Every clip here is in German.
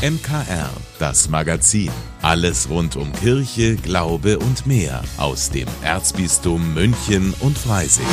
MKR, das Magazin. Alles rund um Kirche, Glaube und mehr aus dem Erzbistum München und Freising.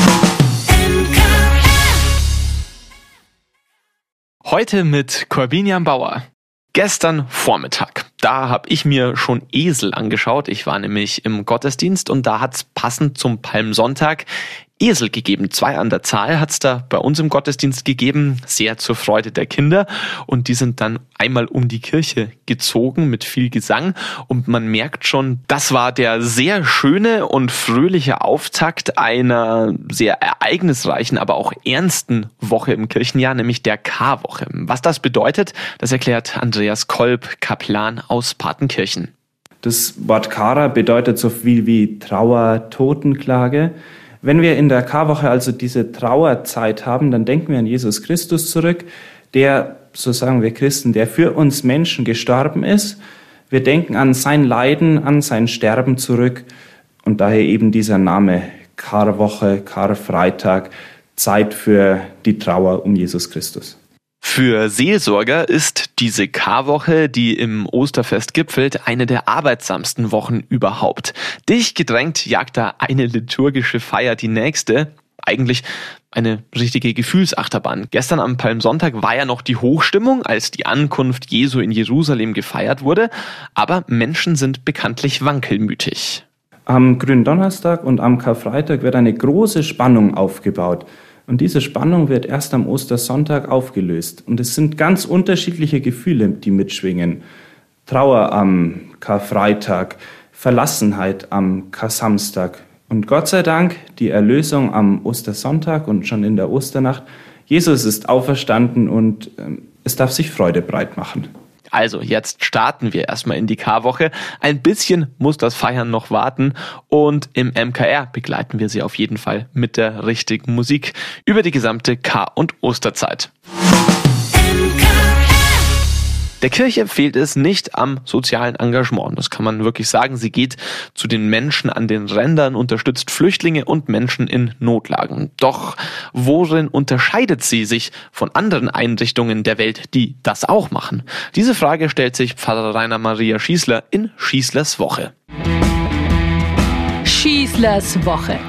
Heute mit Corbinian Bauer. Gestern Vormittag, da habe ich mir schon Esel angeschaut. Ich war nämlich im Gottesdienst und da hat es passend zum Palmsonntag Esel gegeben. 2 an der Zahl hat es da bei uns im Gottesdienst gegeben, sehr zur Freude der Kinder. Und die sind dann einmal um die Kirche gezogen mit viel Gesang. Und man merkt schon, das war der sehr schöne und fröhliche Auftakt einer sehr ereignisreichen, aber auch ernsten Woche im Kirchenjahr, nämlich der Karwoche. Was das bedeutet, das erklärt Andreas Kolb, Kaplan aus Partenkirchen. Das Wort Kara bedeutet so viel wie Trauer, Totenklage. Wenn wir in der Karwoche also diese Trauerzeit haben, dann denken wir an Jesus Christus zurück, der, so sagen wir Christen, der für uns Menschen gestorben ist. Wir denken an sein Leiden, an sein Sterben zurück und daher eben dieser Name Karwoche, Karfreitag, Zeit für die Trauer um Jesus Christus. Für Seelsorger ist diese Karwoche, die im Osterfest gipfelt, eine der arbeitsamsten Wochen überhaupt. Dicht gedrängt jagt da eine liturgische Feier die nächste. Eigentlich eine richtige Gefühlsachterbahn. Gestern am Palmsonntag war ja noch die Hochstimmung, als die Ankunft Jesu in Jerusalem gefeiert wurde. Aber Menschen sind bekanntlich wankelmütig. Am Gründonnerstag und am Karfreitag wird eine große Spannung aufgebaut. Und diese Spannung wird erst am Ostersonntag aufgelöst. Und es sind ganz unterschiedliche Gefühle, die mitschwingen. Trauer am Karfreitag, Verlassenheit am Karsamstag. Und Gott sei Dank die Erlösung am Ostersonntag und schon in der Osternacht. Jesus ist auferstanden und es darf sich Freude breit machen. Also jetzt starten wir erstmal in die Karwoche. Ein bisschen muss das Feiern noch warten und im MKR begleiten wir Sie auf jeden Fall mit der richtigen Musik über die gesamte Kar- und Osterzeit. Der Kirche fehlt es nicht am sozialen Engagement. Das kann man wirklich sagen. Sie geht zu den Menschen an den Rändern, unterstützt Flüchtlinge und Menschen in Notlagen. Doch worin unterscheidet sie sich von anderen Einrichtungen der Welt, die das auch machen? Diese Frage stellt sich Pfarrer Rainer Maria Schießler in Schießlers Woche. Schießlers Woche.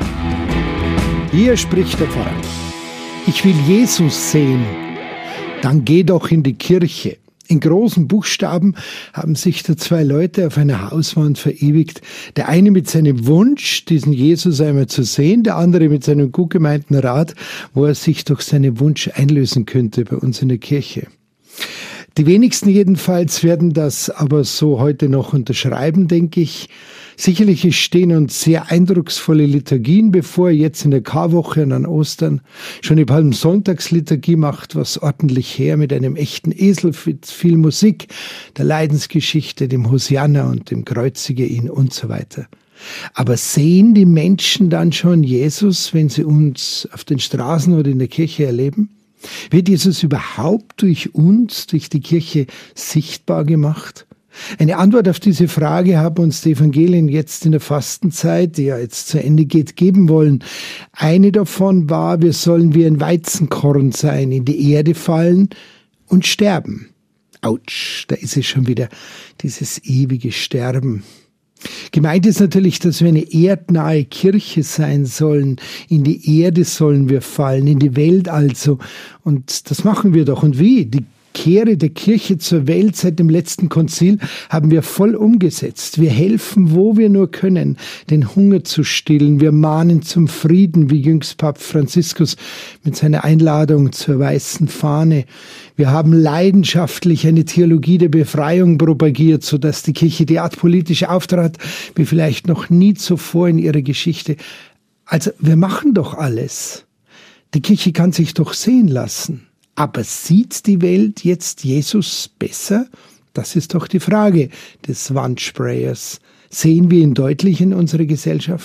Hier spricht der Pfarrer. Ich will Jesus sehen. Dann geh doch in die Kirche. In großen Buchstaben haben sich da 2 Leute auf einer Hauswand verewigt. Der eine mit seinem Wunsch, diesen Jesus einmal zu sehen, der andere mit seinem gut gemeinten Rat, wo er sich durch seinen Wunsch einlösen könnte bei uns in der Kirche. Die wenigsten jedenfalls werden das aber so heute noch unterschreiben, denke ich. Sicherlich stehen uns sehr eindrucksvolle Liturgien bevor, jetzt in der Karwoche und an Ostern. Schon die Palmsonntagsliturgie macht was ordentlich her mit einem echten Esel, viel Musik, der Leidensgeschichte, dem Hosianna und dem Kreuzige ihn und so weiter. Aber sehen die Menschen dann schon Jesus, wenn sie uns auf den Straßen oder in der Kirche erleben? Wird Jesus überhaupt durch uns, durch die Kirche sichtbar gemacht? Eine Antwort auf diese Frage haben uns die Evangelien jetzt in der Fastenzeit, die ja jetzt zu Ende geht, geben wollen. Eine davon war, wir sollen wie ein Weizenkorn sein, in die Erde fallen und sterben. Autsch, da ist es schon wieder, dieses ewige Sterben. Gemeint ist natürlich, dass wir eine erdnahe Kirche sein sollen. In die Erde sollen wir fallen, in die Welt also. Und das machen wir doch. Und wie? Die Kehre der Kirche zur Welt seit dem letzten Konzil haben wir voll umgesetzt. Wir helfen, wo wir nur können, den Hunger zu stillen. Wir mahnen zum Frieden, wie jüngst Papst Franziskus mit seiner Einladung zur weißen Fahne. Wir haben leidenschaftlich eine Theologie der Befreiung propagiert, sodass die Kirche derart politisch auftrat, wie vielleicht noch nie zuvor in ihrer Geschichte. Also wir machen doch alles. Die Kirche kann sich doch sehen lassen. Aber sieht die Welt jetzt Jesus besser? Das ist doch die Frage des Wandsprayers. Sehen wir ihn deutlich in unserer Gesellschaft?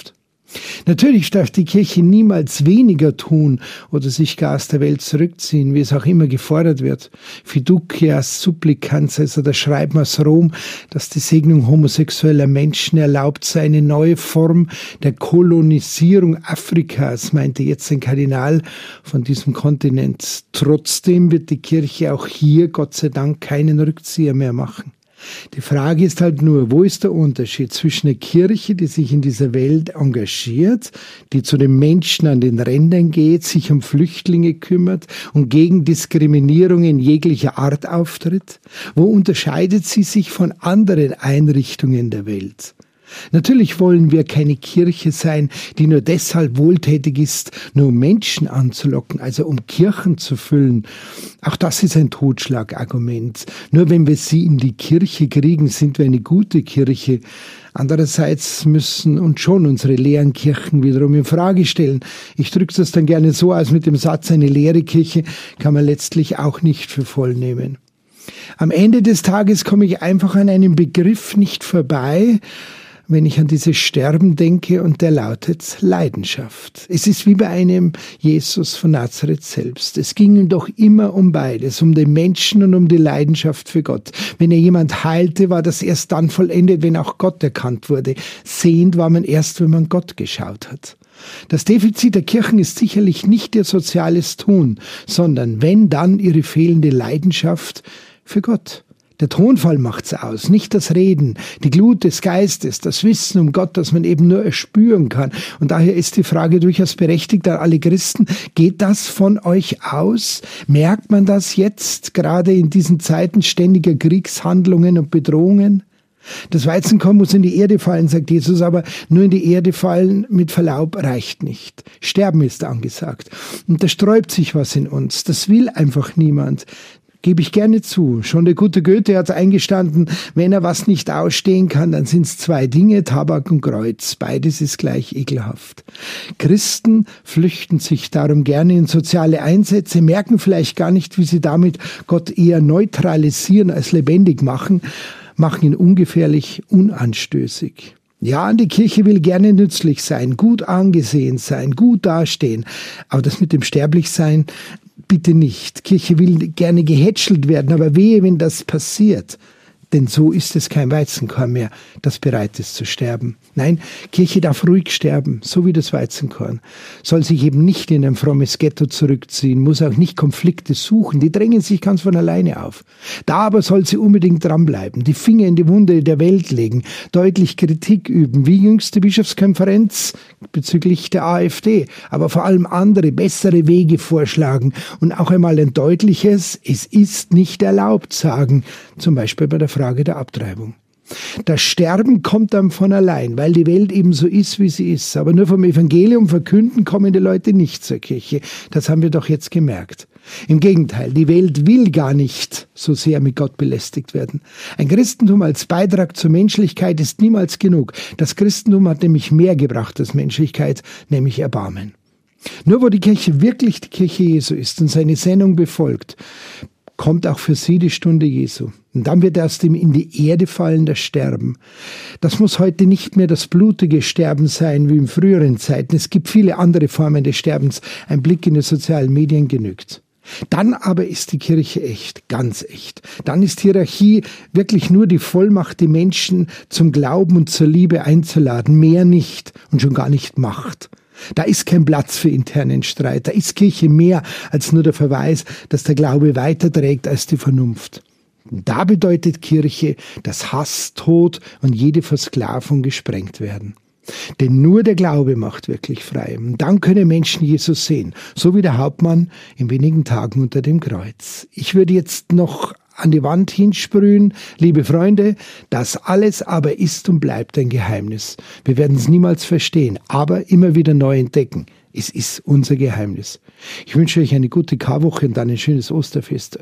Natürlich darf die Kirche niemals weniger tun oder sich gar aus der Welt zurückziehen, wie es auch immer gefordert wird. Fiducias supplicans, also das Schreiben aus Rom, dass die Segnung homosexueller Menschen erlaubt sei, eine neue Form der Kolonisierung Afrikas, meinte jetzt ein Kardinal von diesem Kontinent. Trotzdem wird die Kirche auch hier, Gott sei Dank, keinen Rückzieher mehr machen. Die Frage ist halt nur, wo ist der Unterschied zwischen einer Kirche, die sich in dieser Welt engagiert, die zu den Menschen an den Rändern geht, sich um Flüchtlinge kümmert und gegen Diskriminierung in jeglicher Art auftritt? Wo unterscheidet sie sich von anderen Einrichtungen der Welt? Natürlich wollen wir keine Kirche sein, die nur deshalb wohltätig ist, nur um Menschen anzulocken, also um Kirchen zu füllen. Auch das ist ein Totschlagargument. Nur wenn wir sie in die Kirche kriegen, sind wir eine gute Kirche. Andererseits müssen uns schon unsere leeren Kirchen wiederum in Frage stellen. Ich drücke das dann gerne so aus mit dem Satz, eine leere Kirche kann man letztlich auch nicht für voll nehmen. Am Ende des Tages komme ich einfach an einem Begriff nicht vorbei, wenn ich an dieses Sterben denke, und der lautet Leidenschaft. Es ist wie bei einem Jesus von Nazareth selbst. Es ging ihm doch immer um beides, um den Menschen und um die Leidenschaft für Gott. Wenn er jemand heilte, war das erst dann vollendet, wenn auch Gott erkannt wurde. Sehend war man erst, wenn man Gott geschaut hat. Das Defizit der Kirchen ist sicherlich nicht ihr soziales Tun, sondern wenn dann ihre fehlende Leidenschaft für Gott. Der Tonfall macht's aus, nicht das Reden, die Glut des Geistes, das Wissen um Gott, das man eben nur erspüren kann. Und daher ist die Frage durchaus berechtigt an alle Christen, geht das von euch aus? Merkt man das jetzt, gerade in diesen Zeiten ständiger Kriegshandlungen und Bedrohungen? Das Weizenkorn muss in die Erde fallen, sagt Jesus, aber nur in die Erde fallen, mit Verlaub, reicht nicht. Sterben ist angesagt. Und da sträubt sich was in uns. Das will einfach niemand. Gebe ich gerne zu. Schon der gute Goethe hat eingestanden, wenn er was nicht ausstehen kann, dann sind es zwei Dinge, Tabak und Kreuz. Beides ist gleich ekelhaft. Christen flüchten sich darum gerne in soziale Einsätze, merken vielleicht gar nicht, wie sie damit Gott eher neutralisieren als lebendig machen ihn ungefährlich, unanstößig. Ja, die Kirche will gerne nützlich sein, gut angesehen sein, gut dastehen. Aber das mit dem Sterblichsein, bitte nicht. Kirche will gerne gehätschelt werden, aber wehe, wenn das passiert. Denn so ist es kein Weizenkorn mehr, das bereit ist zu sterben. Nein, Kirche darf ruhig sterben, so wie das Weizenkorn. Soll sich eben nicht in ein frommes Ghetto zurückziehen, muss auch nicht Konflikte suchen, die drängen sich ganz von alleine auf. Da aber soll sie unbedingt dranbleiben, die Finger in die Wunde der Welt legen, deutlich Kritik üben, wie jüngste Bischofskonferenz bezüglich der AfD, aber vor allem andere, bessere Wege vorschlagen und auch einmal ein deutliches, es ist nicht erlaubt sagen, zum Beispiel bei der Frage der Abtreibung. Das Sterben kommt dann von allein, weil die Welt eben so ist, wie sie ist. Aber nur vom Evangelium verkünden kommen die Leute nicht zur Kirche. Das haben wir doch jetzt gemerkt. Im Gegenteil, die Welt will gar nicht so sehr mit Gott belästigt werden. Ein Christentum als Beitrag zur Menschlichkeit ist niemals genug. Das Christentum hat nämlich mehr gebracht als Menschlichkeit, nämlich Erbarmen. Nur wo die Kirche wirklich die Kirche Jesu ist und seine Sendung befolgt, kommt auch für sie die Stunde Jesu. Und dann wird aus dem in die Erde fallen das Sterben. Das muss heute nicht mehr das blutige Sterben sein, wie in früheren Zeiten. Es gibt viele andere Formen des Sterbens. Ein Blick in die sozialen Medien genügt. Dann aber ist die Kirche echt, ganz echt. Dann ist Hierarchie wirklich nur die Vollmacht, die Menschen zum Glauben und zur Liebe einzuladen. Mehr nicht und schon gar nicht Macht. Da ist kein Platz für internen Streit. Da ist Kirche mehr als nur der Verweis, dass der Glaube weiterträgt als die Vernunft. Und da bedeutet Kirche, dass Hass, Tod und jede Versklavung gesprengt werden. Denn nur der Glaube macht wirklich frei. Und dann können Menschen Jesus sehen, so wie der Hauptmann in wenigen Tagen unter dem Kreuz. Ich würde jetzt noch an die Wand hinsprühen, liebe Freunde, das alles aber ist und bleibt ein Geheimnis. Wir werden es niemals verstehen, aber immer wieder neu entdecken. Es ist unser Geheimnis. Ich wünsche euch eine gute Karwoche und dann ein schönes Osterfest.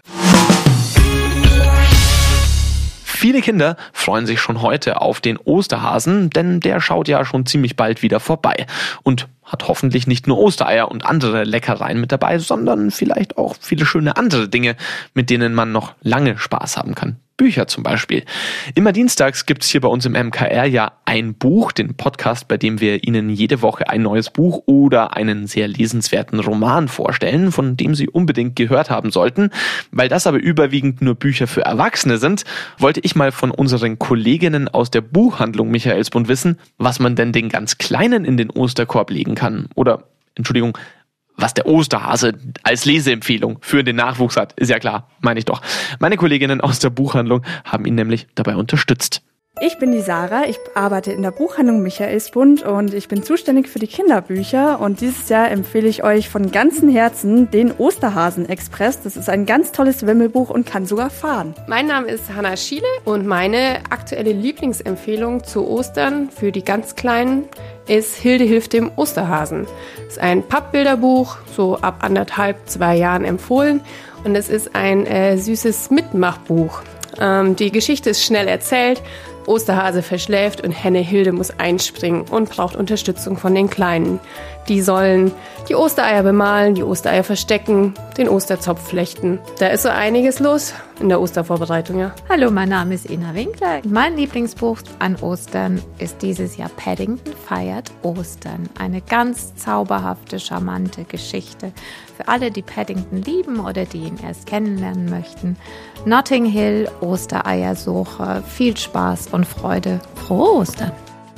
Viele Kinder freuen sich schon heute auf den Osterhasen, denn der schaut ja schon ziemlich bald wieder vorbei und hat hoffentlich nicht nur Ostereier und andere Leckereien mit dabei, sondern vielleicht auch viele schöne andere Dinge, mit denen man noch lange Spaß haben kann. Bücher zum Beispiel. Immer dienstags gibt es hier bei uns im MKR ja ein Buch, den Podcast, bei dem wir Ihnen jede Woche ein neues Buch oder einen sehr lesenswerten Roman vorstellen, von dem Sie unbedingt gehört haben sollten. Weil das aber überwiegend nur Bücher für Erwachsene sind, wollte ich mal von unseren Kolleginnen aus der Buchhandlung Michaelsbund wissen, was man denn den ganz Kleinen in den Osterkorb legen kann. Oder, Entschuldigung, was der Osterhase als Leseempfehlung für den Nachwuchs hat, ist ja klar, meine ich doch. Meine Kolleginnen aus der Buchhandlung haben ihn nämlich dabei unterstützt. Ich bin die Sarah, ich arbeite in der Buchhandlung Michaelsbund und ich bin zuständig für die Kinderbücher. Und dieses Jahr empfehle ich euch von ganzem Herzen den Osterhasen-Express. Das ist ein ganz tolles Wimmelbuch und kann sogar fahren. Mein Name ist Hanna Schiele und meine aktuelle Lieblingsempfehlung zu Ostern für die ganz Kleinen ist Hilde hilft dem Osterhasen. Das ist ein Pappbilderbuch, so ab 1,5, 2 Jahren empfohlen. Und es ist ein süßes Mitmachbuch. Die Geschichte ist schnell erzählt. Osterhase verschläft und Henne Hilde muss einspringen und braucht Unterstützung von den Kleinen. Die sollen die Ostereier bemalen, die Ostereier verstecken, den Osterzopf flechten. Da ist so einiges los in der Ostervorbereitung, ja. Hallo, mein Name ist Ina Winkler. Mein Lieblingsbuch an Ostern ist dieses Jahr Paddington feiert Ostern. Eine ganz zauberhafte, charmante Geschichte für alle, die Paddington lieben oder die ihn erst kennenlernen möchten. Notting Hill, Ostereiersuche, viel Spaß und Freude. Frohe Ostern!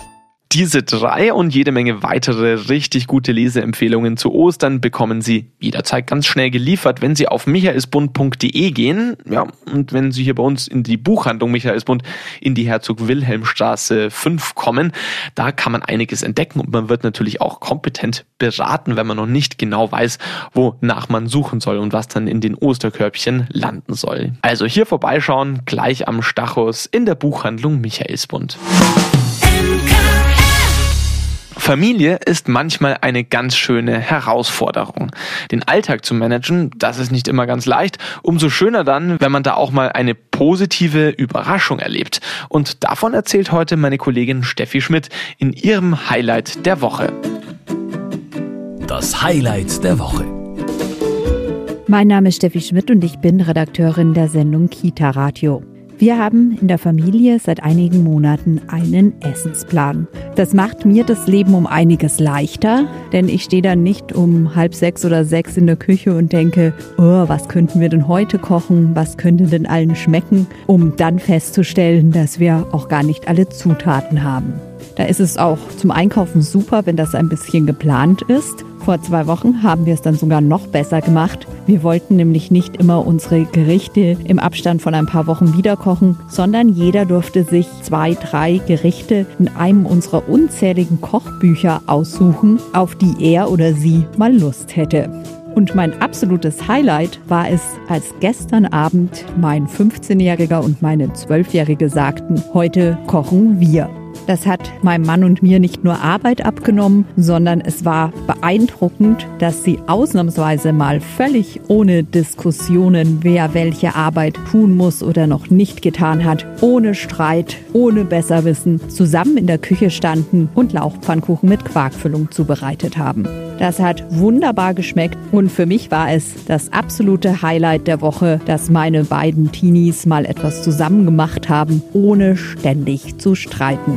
Diese 3 und jede Menge weitere richtig gute Leseempfehlungen zu Ostern bekommen Sie jederzeit ganz schnell geliefert, wenn Sie auf michaelsbund.de gehen. Ja, und wenn Sie hier bei uns in die Buchhandlung Michaelsbund in die Herzog-Wilhelm-Straße 5 kommen, da kann man einiges entdecken und man wird natürlich auch kompetent beraten, wenn man noch nicht genau weiß, wonach man suchen soll und was dann in den Osterkörbchen landen soll. Also hier vorbeischauen, gleich am Stachus in der Buchhandlung Michaelsbund. Familie ist manchmal eine ganz schöne Herausforderung. Den Alltag zu managen, das ist nicht immer ganz leicht. Umso schöner dann, wenn man da auch mal eine positive Überraschung erlebt. Und davon erzählt heute meine Kollegin Steffi Schmidt in ihrem Highlight der Woche. Das Highlight der Woche. Mein Name ist Steffi Schmidt und ich bin Redakteurin der Sendung Kita Radio. Wir haben in der Familie seit einigen Monaten einen Essensplan. Das macht mir das Leben um einiges leichter, denn ich stehe dann nicht um 5:30 oder 6 in der Küche und denke, oh, was könnten wir denn heute kochen, was könnte denn allen schmecken, um dann festzustellen, dass wir auch gar nicht alle Zutaten haben. Da ist es auch zum Einkaufen super, wenn das ein bisschen geplant ist. Vor 2 Wochen haben wir es dann sogar noch besser gemacht. Wir wollten nämlich nicht immer unsere Gerichte im Abstand von ein paar Wochen wiederkochen, sondern jeder durfte sich 2, 3 Gerichte in einem unserer unzähligen Kochbücher aussuchen, auf die er oder sie mal Lust hätte. Und mein absolutes Highlight war es, als gestern Abend mein 15-Jähriger und meine 12-Jährige sagten, heute kochen wir. Das hat meinem Mann und mir nicht nur Arbeit abgenommen, sondern es war beeindruckend, dass sie ausnahmsweise mal völlig ohne Diskussionen, wer welche Arbeit tun muss oder noch nicht getan hat, ohne Streit, ohne Besserwissen, zusammen in der Küche standen und Lauchpfannkuchen mit Quarkfüllung zubereitet haben. Das hat wunderbar geschmeckt und für mich war es das absolute Highlight der Woche, dass meine beiden Teenies mal etwas zusammen gemacht haben, ohne ständig zu streiten.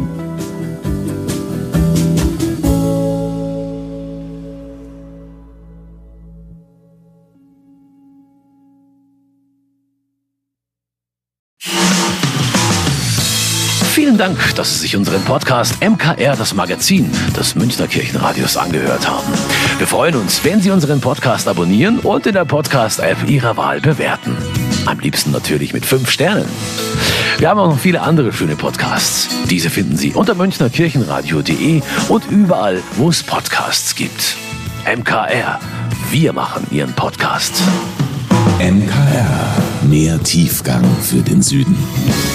Vielen Dank, dass Sie sich unseren Podcast MKR, das Magazin des Münchner Kirchenradios, angehört haben. Wir freuen uns, wenn Sie unseren Podcast abonnieren und in der Podcast-App Ihrer Wahl bewerten. Am liebsten natürlich mit 5 Sternen. Wir haben auch noch viele andere schöne Podcasts. Diese finden Sie unter münchnerkirchenradio.de und überall, wo es Podcasts gibt. MKR, wir machen Ihren Podcast. MKR, mehr Tiefgang für den Süden.